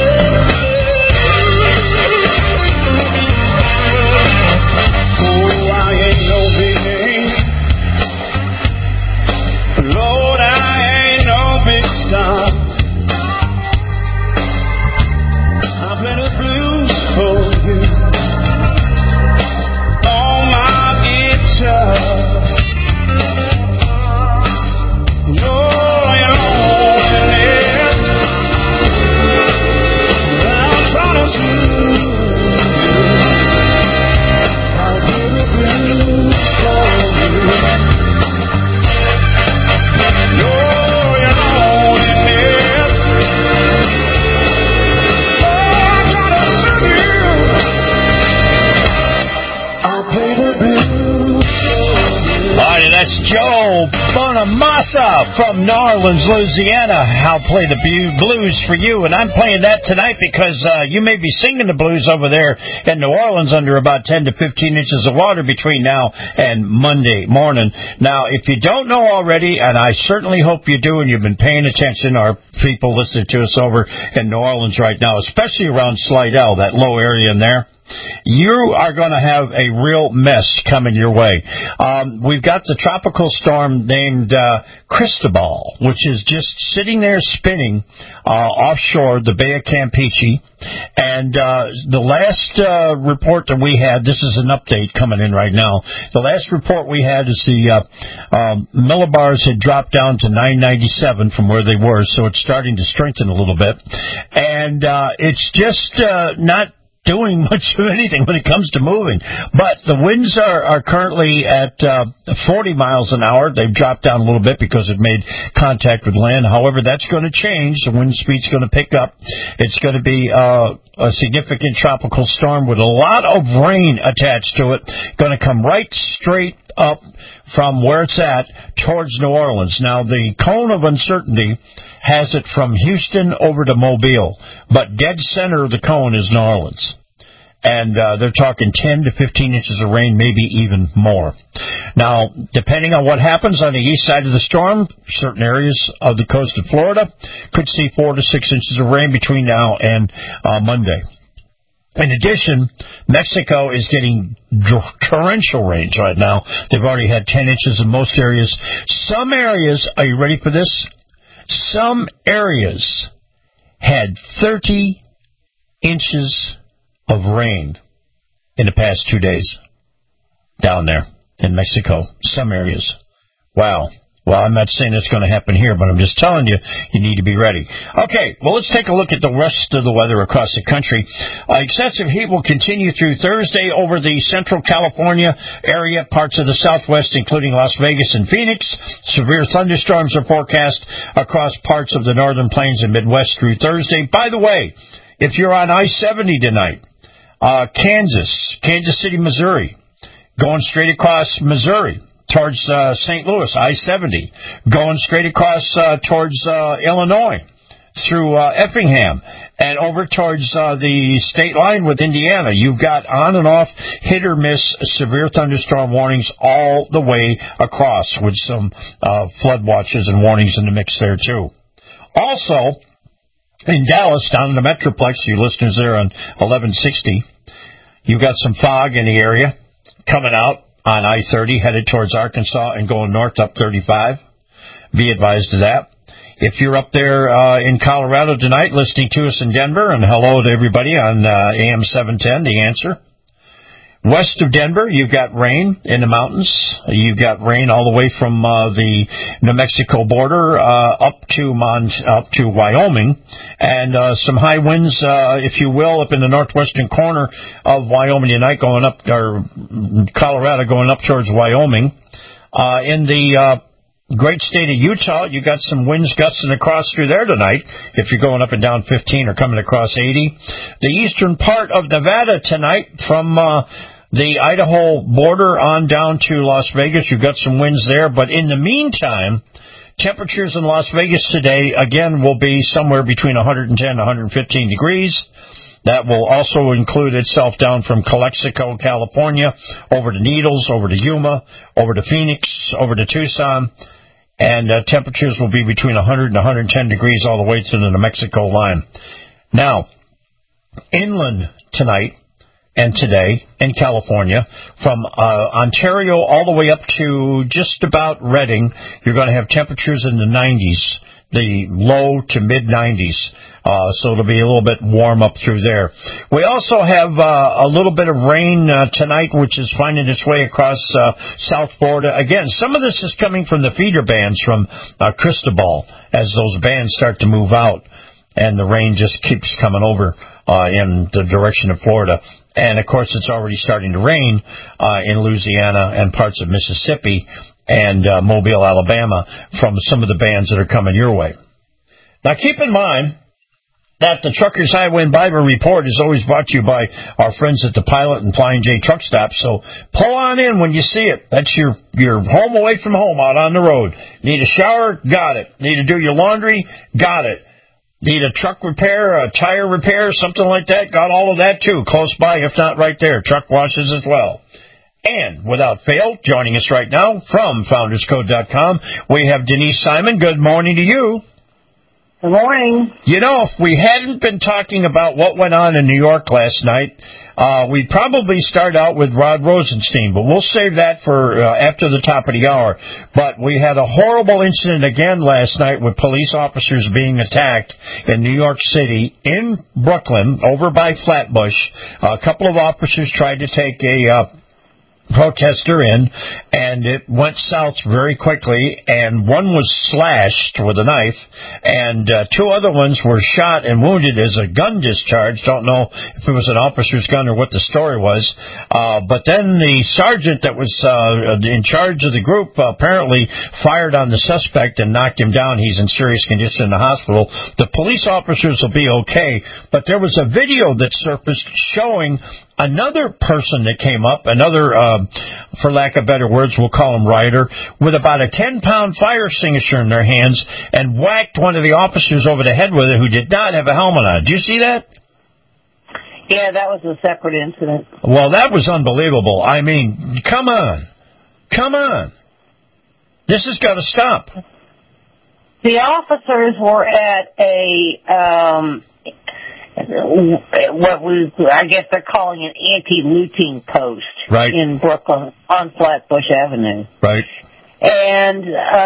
Oh, Bonamassa from New Orleans, Louisiana. I'll play the blues for you, and I'm playing that tonight because uh, you may be singing the blues over there in New Orleans under about ten to fifteen inches of water between now and Monday morning. Now, if you don't know already, and I certainly hope you do, and you've been paying attention, our people listening to us over in New Orleans right now, especially around Slidell, that low area in there, you are going to have a real mess coming your way. Um, we've got the tropical storm named uh, Cristobal, which is just sitting there spinning uh, offshore the Bay of Campeche. And uh, the last uh, report that we had, this is an update coming in right now, the last report we had is the uh, um, millibars had dropped down to nine ninety-seven from where they were, so it's starting to strengthen a little bit. And uh, it's just uh, not doing much of anything when it comes to moving. But the winds are, are currently at uh, forty miles an hour. They've dropped down a little bit because it made contact with land. However, that's going to change. The wind speed's going to pick up. It's going to be uh, a significant tropical storm with a lot of rain attached to it. Going to come right straight up from where it's at towards New Orleans. Now, the cone of uncertainty has it from Houston over to Mobile, but dead center of the cone is New Orleans. And uh, they're talking ten to fifteen inches of rain, maybe even more. Now, depending on what happens on the east side of the storm, certain areas of the coast of Florida could see four to six inches of rain between now and uh, Monday. In addition, Mexico is getting torrential rains right now. They've already had ten inches in most areas. Some areas, are you ready for this? Some areas had thirty inches of rain in the past two days down there in Mexico. Some areas. Wow. Well, I'm not saying it's going to happen here, but I'm just telling you, you need to be ready. Okay, well, let's take a look at the rest of the weather across the country. Uh, excessive heat will continue through Thursday over the central California area, parts of the southwest, including Las Vegas and Phoenix. Severe thunderstorms are forecast across parts of the northern plains and Midwest through Thursday. By the way, if you're on I seventy tonight, uh, Kansas, Kansas City, Missouri, going straight across Missouri, towards uh, Saint Louis, I seventy, going straight across uh, towards uh, Illinois, through uh, Effingham, and over towards uh, the state line with Indiana. You've got on and off, hit or miss, severe thunderstorm warnings all the way across, with some uh, flood watches and warnings in the mix there, too. Also, in Dallas, down in the Metroplex, you listeners there on eleven sixty, you've got some fog in the area coming out on I thirty, headed towards Arkansas and going north up thirty-five. Be advised of that. If you're up there uh, in Colorado tonight listening to us in Denver, and hello to everybody on uh, A M seven ten, The Answer. West of Denver, you've got rain in the mountains. You've got rain all the way from uh, the New Mexico border uh, up to Mon- up to Wyoming, and uh, some high winds, uh, if you will, up in the northwestern corner of Wyoming tonight, going up, or Colorado going up towards Wyoming. Uh, in the uh, great state of Utah, you got some winds gusting across through there tonight, if you're going up and down fifteen or coming across eighty. The eastern part of Nevada tonight, from uh, the Idaho border on down to Las Vegas, you've got some winds there. But in the meantime, temperatures in Las Vegas today, again, will be somewhere between one hundred ten and one hundred fifteen degrees. That will also include itself down from Calexico, California, over to Needles, over to Yuma, over to Phoenix, over to Tucson. And uh, temperatures will be between one hundred and one hundred ten degrees all the way to the New Mexico line. Now, inland tonight and today in California, from uh, Ontario all the way up to just about Redding, you're going to have temperatures in the nineties, the low to mid nineties. Uh, so it'll be a little bit warm up through there. We also have uh, a little bit of rain uh, tonight, which is finding its way across uh, South Florida. Again, some of this is coming from the feeder bands from uh, Cristobal, as those bands start to move out, and the rain just keeps coming over uh, in the direction of Florida. And, of course, it's already starting to rain uh, in Louisiana and parts of Mississippi and uh, Mobile, Alabama, from some of the bands that are coming your way. Now, keep in mind That the Truckers Highway and Bible Report is always brought to you by our friends at the Pilot and Flying J Truck Stop. So pull on in when you see it. That's your your home away from home out on the road. Need a shower? Got it. Need to do your laundry? Got it. Need a truck repair, a tire repair, something like that? Got all of that too. Close by, if not right there. Truck washes as well. And without fail, joining us right now from Founders Code dot com, we have Denise Simon. Good morning to you. Good morning. You know, if we hadn't been talking about what went on in New York last night, uh, we'd probably start out with Rod Rosenstein, but we'll save that for uh, after the top of the hour. But we had a horrible incident again last night with police officers being attacked in New York City, in Brooklyn, over by Flatbush. A couple of officers tried to take a uh, protester in, and it went south very quickly, and one was slashed with a knife, and uh, two other ones were shot and wounded as a gun discharge. Don't know if it was an officer's gun or what the story was, uh, but then the sergeant that was uh, in charge of the group uh, apparently fired on the suspect and knocked him down. He's in serious condition in the hospital. The police officers will be okay, but there was a video that surfaced showing another person that came up, another, uh, for lack of better words, we'll call him rider, with about a ten-pound fire extinguisher in their hands and whacked one of the officers over the head with it who did not have a helmet on. Do you see that? Yeah, that was a separate incident. Well, that was unbelievable. I mean, come on. Come on. This has got to stop. The officers were at a... Um, what we, I guess they're calling an anti-looting post right. in Brooklyn on Flatbush Avenue. Right. And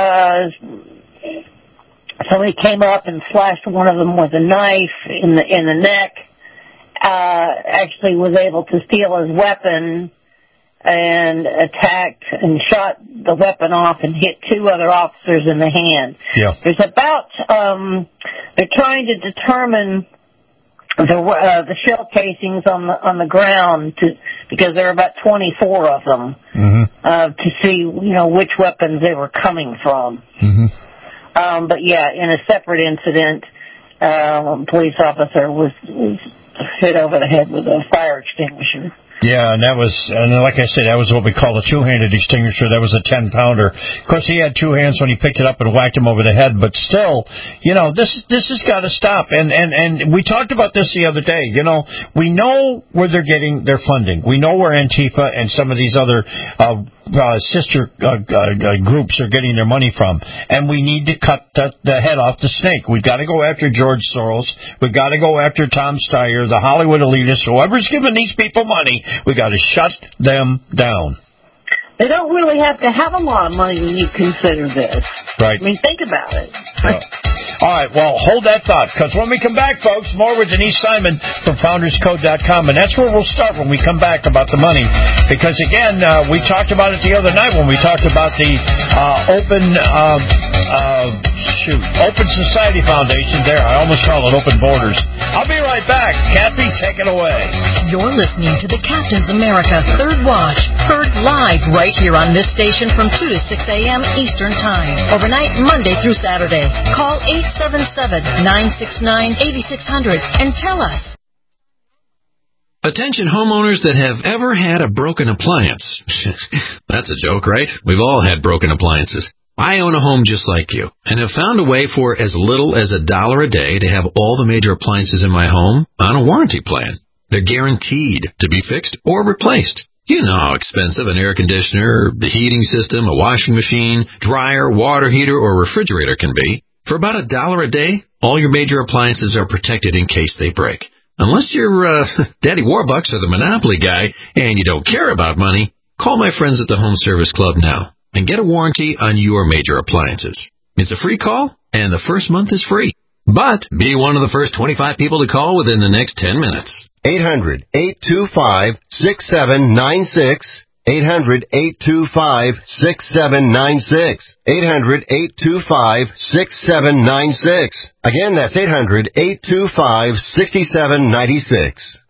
uh, somebody came up and slashed one of them with a knife in the in the neck. Uh, actually, was able to steal his weapon and attacked and shot the weapon off and hit two other officers in the hand. Yeah. There's about um, they're trying to determine the uh, the shell casings on the on the ground to because there are about twenty-four of them mm-hmm. uh, to see you know which weapons they were coming from. Mm-hmm. Um, but yeah, in a separate incident, uh, a police officer was, was hit over the head with a fire extinguisher. Yeah, and that was, and like I said, that was what we call a two-handed extinguisher. That was a ten-pounder. Of course, he had two hands when he picked it up and whacked him over the head, but still, you know, this this has got to stop. And, and, and we talked about this the other day. You know, we know where they're getting their funding. We know where Antifa and some of these other uh, uh, sister uh, uh, groups are getting their money from, and we need to cut the, the head off the snake. We've got to go after George Soros. We've got to go after Tom Steyer, the Hollywood elitists, whoever's giving these people money. We got to shut them down. They don't really have to have a lot of money when you consider this. Right. I mean, think about it. Yeah. All right, well, hold that thought, because when we come back, folks, more with Denise Simon from Founders Code dot com, and that's where we'll start when we come back about the money. Because, again, uh, we talked about it the other night when we talked about the uh, open, uh, uh, shoot, Open Society Foundation there. I almost call it Open Borders. I'll be right back. Kathy, take it away. You're listening to the Captain's America Third Watch, heard live right here on this station from two to six a.m. Eastern Time. Overnight, Monday through Saturday. Call eight seven seven, nine six nine, eight six zero zero and tell us. Attention homeowners that have ever had a broken appliance. That's a joke, right? We've all had broken appliances. I own a home just like you and have found a way for as little as a dollar a day to have all the major appliances in my home on a warranty plan. They're guaranteed to be fixed or replaced. You know how expensive an air conditioner, the heating system, a washing machine, dryer, water heater, or refrigerator can be. For about a dollar a day, all your major appliances are protected in case they break. Unless you're uh, Daddy Warbucks or the Monopoly guy and you don't care about money, call my friends at the Home Service Club now and get a warranty on your major appliances. It's a free call, and the first month is free. But be one of the first twenty-five people to call within the next ten minutes. eight hundred, eight two five, six seven nine six. eight hundred, eight two five, six seven nine six. eight hundred, eight two five, six seven nine six. Again, that's eight hundred, eight two five, six seven nine six.